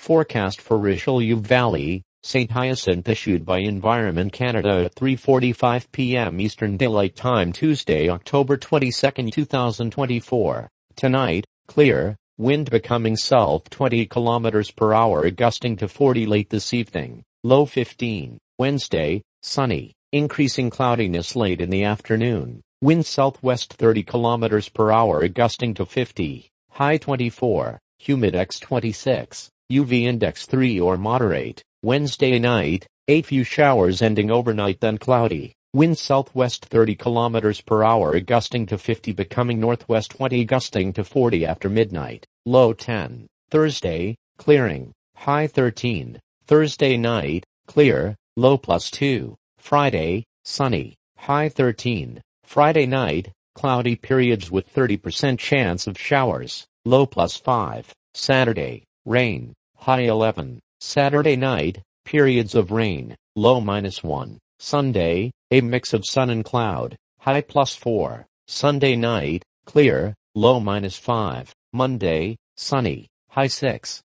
Forecast for Richelieu Valley, St. Hyacinthe issued by Environment Canada at 3:45 p.m. Eastern Daylight Time Tuesday, October 22, 2024. Tonight, clear, wind becoming south 20 km per hour gusting to 40 late this evening, low 15. Wednesday, sunny, increasing cloudiness late in the afternoon, wind southwest 30 km per hour gusting to 50, high 24, humidex 26, UV index 3 or moderate. Wednesday night, a few showers ending overnight then cloudy, wind southwest 30 km per hour gusting to 50 becoming northwest 20 gusting to 40 after midnight, low 10. Thursday, clearing, high 13. Thursday night, clear, low +2. Friday, sunny, high 13. Friday night, cloudy periods with 30% chance of showers, low +5. Saturday, rain, high 11. Saturday night, periods of rain, low -1. Sunday, a mix of sun and cloud, high +4. Sunday night, clear, low -5. Monday, sunny, high 6.